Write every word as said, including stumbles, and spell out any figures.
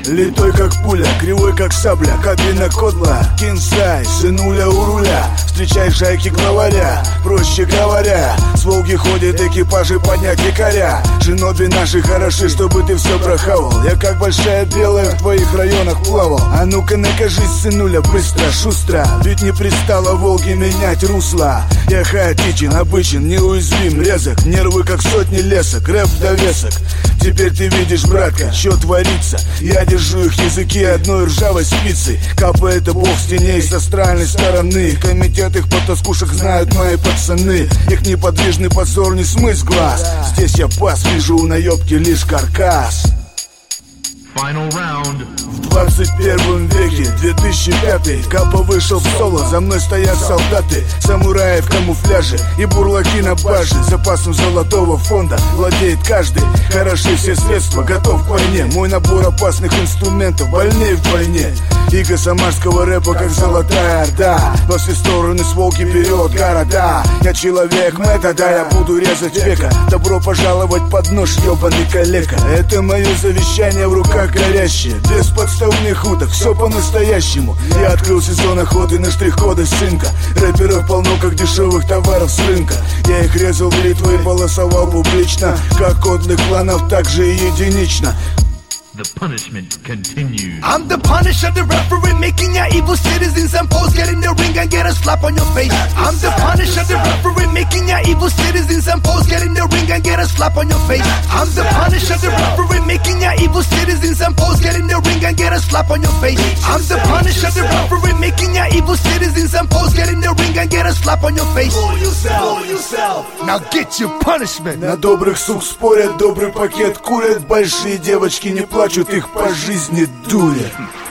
Литой как пуля, кривой как сабля, кабина кодла, кинсай, сынуля у руля. Встречай шайки главаря, проще говоря, с Волги ходят экипажи поднять якоря. Шиноби наши хороши, чтобы ты все прохавал. Я как большая белая в твоих районах плавал. А ну-ка накажись, сынуля, быстро, шустро, ведь не пристало Волге менять русло. Я хаотичен, обычен, неуязвим, резок, нервы как сотни лесок, рэп в довесок. Теперь ты видишь, братка, что творится. Я держу их языки одной ржавой спицы. Капает бог с теней с астральной стороны. Комитет их потаскушек знают мои пацаны. Их неподвижный позор не смыть глаз. Здесь я пас, вижу у наебки лишь каркас. Final round. В двадцать первом веке, две тысячи пятый, Капа вышел в соло, за мной стоят солдаты, самураи в камуфляже и бурлаки на баже. Запасом золотого фонда владеет каждый. Хороши все средства, готов к войне. Мой набор опасных инструментов больнее вдвойне. Иго самарского рэпа, как золотая орда. Во все стороны с Волги берет города. Я человек метода, я буду резать века. Добро пожаловать под нож, ебаный калека. Это мое завещание в руках горящее, без подставных уток, все по-настоящему. Я открыл сезон охоты на штрих-коды сынка. Рэперов полно, как дешевых товаров с рынка. Я их резал бритвой и полосовал публично. Как кодлых кланов, так же и единично. The punishment continues. I'm the Punisher, the referee, making your evil citizens and foes get in the ring and get a slap on your face. I'm the Punisher, the referee, making your evil citizens and foes get in the ring and get a slap on your face. I'm the Punisher, the referee, making your evil citizens and foes get in the ring and get a slap on your face. I'm the Punisher, the referee, making your evil citizens and foes get in the ring and get a slap on your face. Fool yourself, fool yourself. Now get your punishment. На добрых сук спорят, добрый пакет курят. Большие девочки не плачут, их по жизни дурят.